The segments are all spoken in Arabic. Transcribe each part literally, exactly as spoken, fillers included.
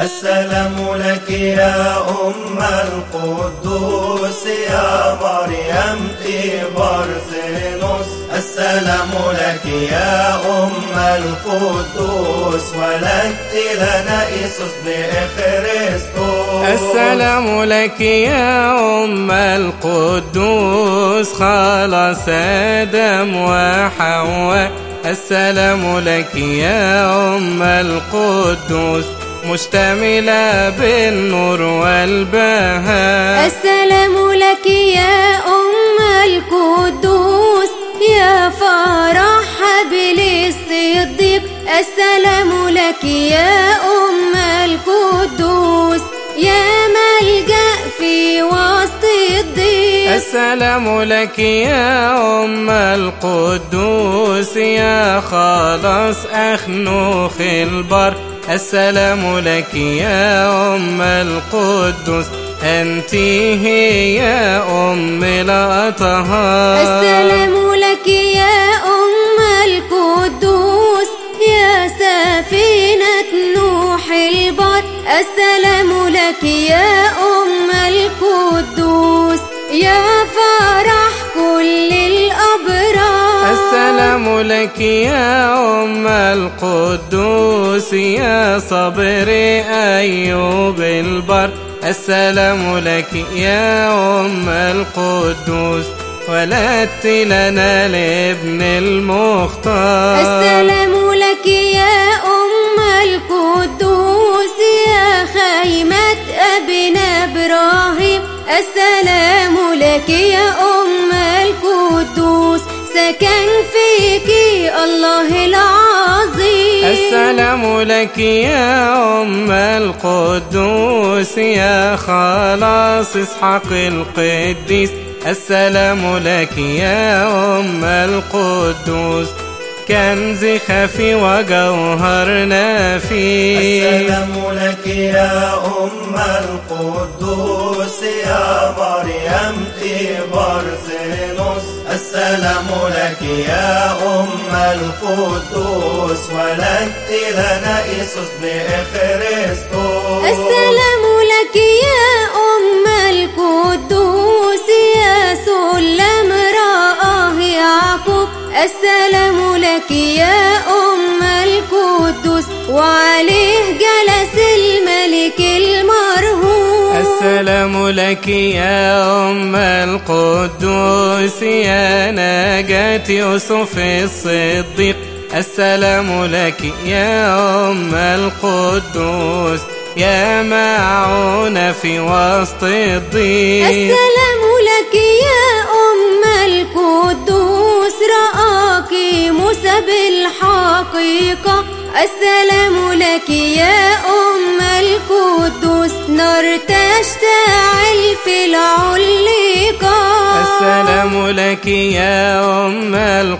السلام لك يا أم القدوس يا مريم تبرزنوس. السلام لك يا أم القدوس ولدت لنا إيسوس بخريستوس. السلام لك يا أم القدوس خلاص آدم وحواء. السلام لك يا أم القدوس مشتملة بالنور والبهاء. السلام لك يا أم القدوس يا فرح حبل الصديق. السلام لك يا أم القدوس يا ملجأ في وسط الضيق. السلام لك يا أم القدوس يا خلاص أخنوخ البر. السلام لك يا أم القدوس أنت هي يا أم الأطهار. السلام لك يا أم القدوس يا سفينة نوح البر. السلام لك يا أم القدوس يا فرح كل الأبرار. السلام لك يا أم القدوس يا صبر أيوب البر. السلام لك يا أم القدوس ولدت لنا الابن المختار. السلام لك يا أم القدوس يا خيمة أبينا إبراهيم. السلام لك يا أم القدوس سكن فيك الله العظيم. السلام لك يا أم القدوس يا خلاص إسحاق القديس. السلام لك يا أم القدوس كنز خفي وجوهر نفيس. السلام لك يا أم القدوس يا مريم تبرزنوس. السلام لك يا أم القدوس ولدت لنا إيسوس بخريستوس. السلام لك يا أم القدوس يا سلم رآه يعقوب. السلام لك يا أم القدوس وعليه جلس الملك المرهوب. السلام لك يا أم القدوس يا نجاة يوسف الصديق. السلام لك يا أم القدوس يا معونة في وسط الضيق. السلام لك يا أم القدوس رآك موسى بالحقيقة. السلام لك يا أم القدوس نار تشتعل في العليقة. السلام لك يا أم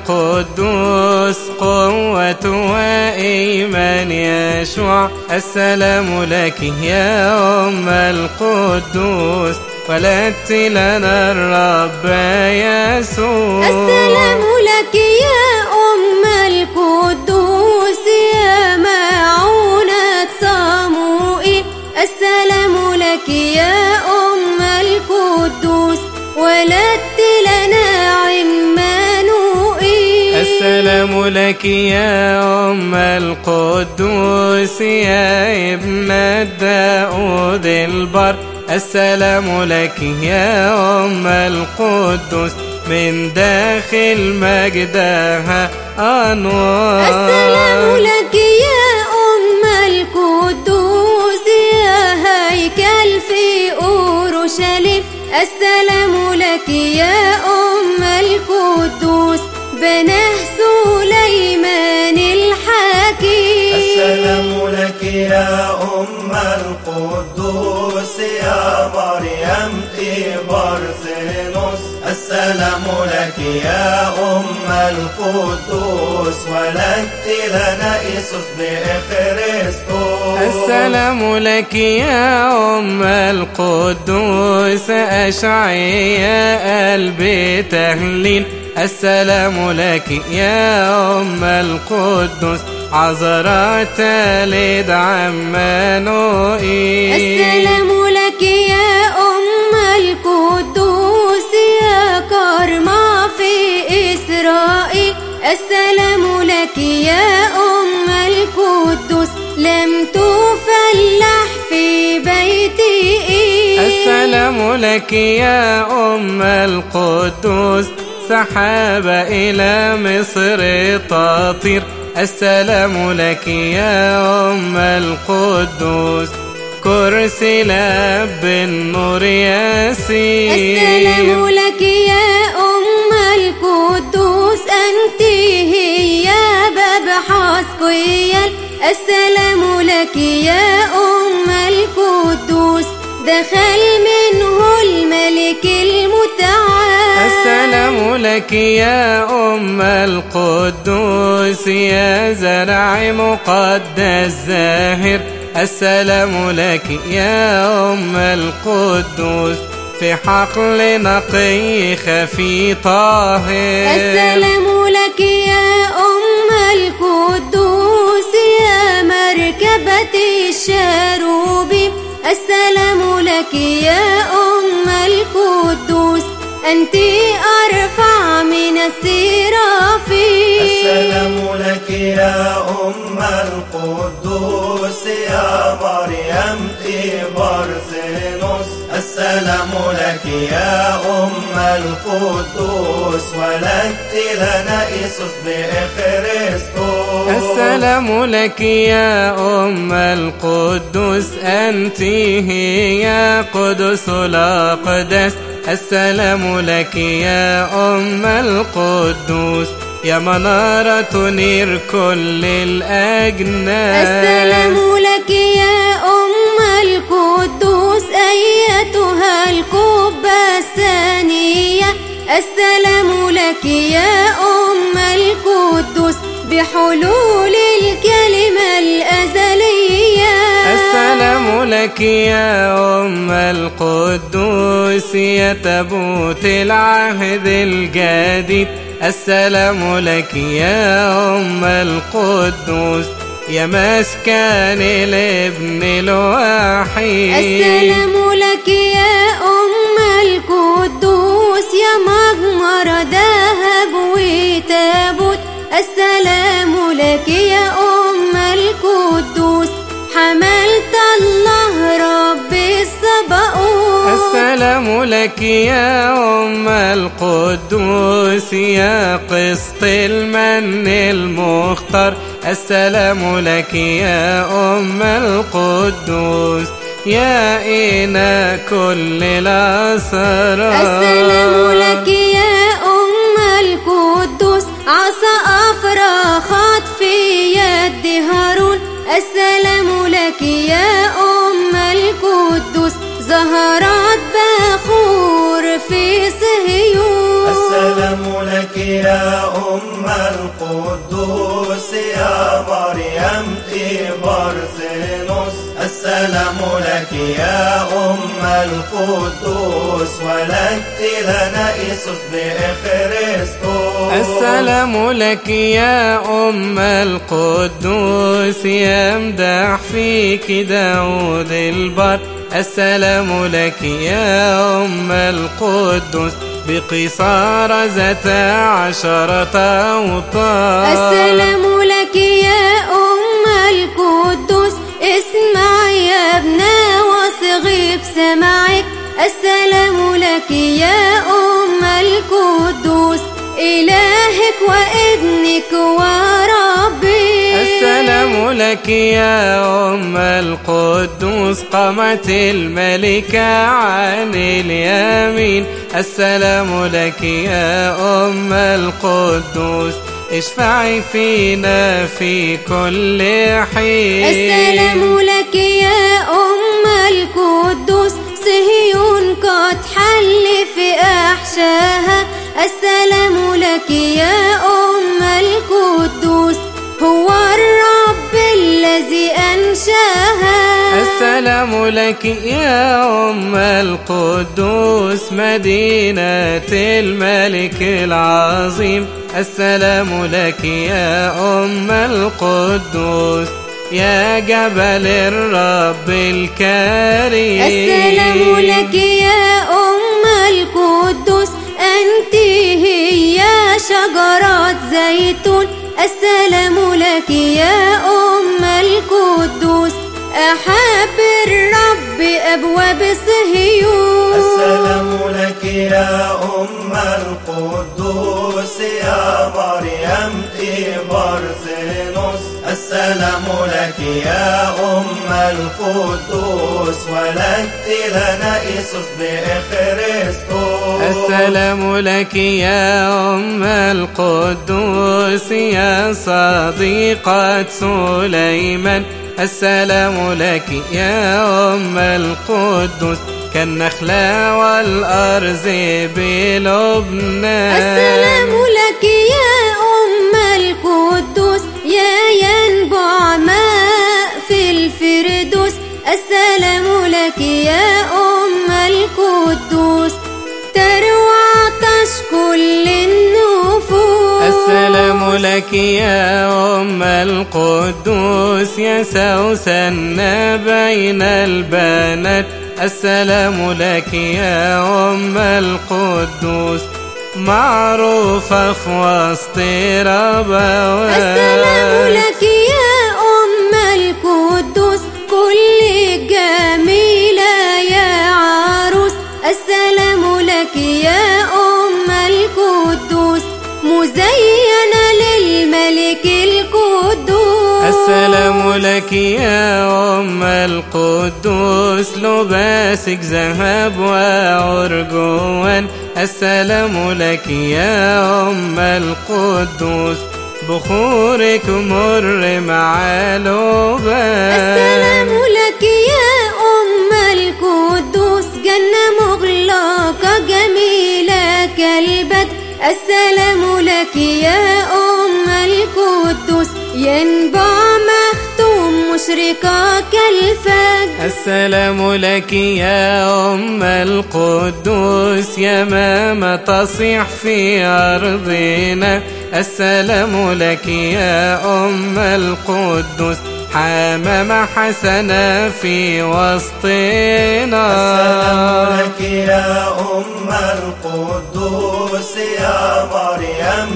القدوس قوة وإيمان يشوع. السلام لك يا أم القدوس ولدت لنا الرب يسوع. السلام لك يا أم القدوس يا معونة صموئيل. السلام لك يا أم القدوس ولدت لنا عمانوئيل. السلام لك يا أم القدوس يا ابنة داود البر. السلام لك يا أم القدوس من داخل مجدها أنوار. السلام لك يا أم القدوس يا هيكل في أورشليم. السلام لك يا أم القدوس بناه سليمان الحكيم. السلام لك يا أم القدوس يا مريم تبرزنوس. السلام لك يا أم القدوس ولدت لنا إيسوس بخريستوس. السلام لك يا أم القدوس أشعياء قلبي تهليل. السلام لك يا أم القدوس عذراء تلد عمانوئيل. السلام لك يا أم القدوس يا كرمة في إسرائيل. السلام لك يا أم القدوس لم تفلح في بيتي. السلام لك يا أم القدوس سحاب إلى مصر تطير. السلام لك يا أم القدوس كرسي لب النور يسير. السلام لك يا أم القدوس أنت هي باب حسقيال. السلام لك يا أم القدوس دخل منه الملك المتعال. السلام لك يا أم القدوس يا زرع مقدس زاهر. السلام لك يا أم القدوس في حقل نقي خفي طاهر. السلام لك يا أم القدوس يا مركبة الشاروبيم. السلام لك يا أم القدوس أنت أرفع من السرافيم. السلام لك يا أم القدوس يا مريم تبرزنوس. السلام لك يا أم القدوس ولدت لنا إيسوس بخريستوس. السلام لك يا أم القدوس أنت هي قدس الأقداس. السلام لك يا أم القدوس يا منارة نير كل الأجناس. السلام لك يا أم القدوس أيتها القبة الثانية. السلام لك يا أم القدوس بحلول الكلمة الأزلية. السلام لك يا أم القدوس يا تابوت العهد الجديد. السلام لك يا أم القدوس يا مسكن الابن الوحيد. السلام لك يا أم القدوس يا مجمر ذهب وتابوت. السلام لك يا أم القدوس حملت الله رب الصباؤوت. السلام لك يا أم القدوس يا قسط المن المختار. السلام لك يا أم القدوس يا إنا كل الأسرار. السلام لك يا أم القدوس عصا أفرخت في يد هارون. السلام لك يا أم القدوس زهرات بخور في صهيون. السلام لك يا أم القدوس يا مريم تبرزنوس. السلام لك يا أم القدوس ولدت لنا إيسوس بخريستوس. السلام لك يا أم القدوس يمدح فيك داود البر. السلام لك يا أم القدوس بقصار ذات عشرة أوطار. السلام لك يا أم القدوس اسمع يا ابنا واصغي بسمعك. السلام لك يا أم القدوس إلهك وابنك وربك. السلام لك يا أم القدوس قامت الملكة عن اليمين. السلام لك يا أم القدوس اشفعي فينا في كل حين. السلام لك يا أم القدوس صهيون قد حل في أحشاها. السلام لك يا أم القدوس هو الرب الذي أنشاها. السلام السلام لك يا أم القدوس مدينة الملك العظيم. السلام لك يا أم القدوس يا جبل الرب الكريم. السلام لك يا أم القدوس أنت هي شجرة زيتون. السلام لك يا أم القدوس أحب الرب أبواب صهيون. السلام لك يا أم القدوس يا مريم إبرزنوس. السلام لك يا أم القدوس ولدت لنا إيسوس بخريستوس. السلام لك يا أم القدوس يا صديقة سليمان. السلام لك يا أم القدوس كالنخلة والأرز بلبنان. السلام لك يا أم القدوس يا ينبع ماء في الفردوس. السلام لك يا أم القدوس تروى عطش كل النفوس. السلام لك يا أم القدوس يا سوسنة بين البنات. السلام لك يا أم القدوس معروفة في وسط ربوات. السلام لك يا أم القدوس كل جميلة يا عروس. السلام لك يا أم القدوس مزينة للملك القدوس. السلام لك يا أم القدوس لباسك ذهب وعرجوان. السلام لك يا أم القدوس بخورك مر مع لبان. السلام لك يا أم القدوس جنة مغلقة جميلة كالبدر. السلام لك يا أم القدوس ينبع مختوم مشرقة كالفجر. السلام لك يا أم القدوس يمامة تصيح في أرضنا. السلام لك يا أم القدوس حمامة حسنة في وسطنا. السلام لك يا أم القدوس يا مريم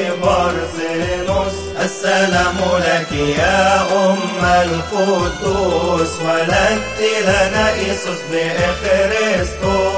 إبرزنوس. السلام لك يا أم القدوس ولدت لنا إيسوس بخريستوس.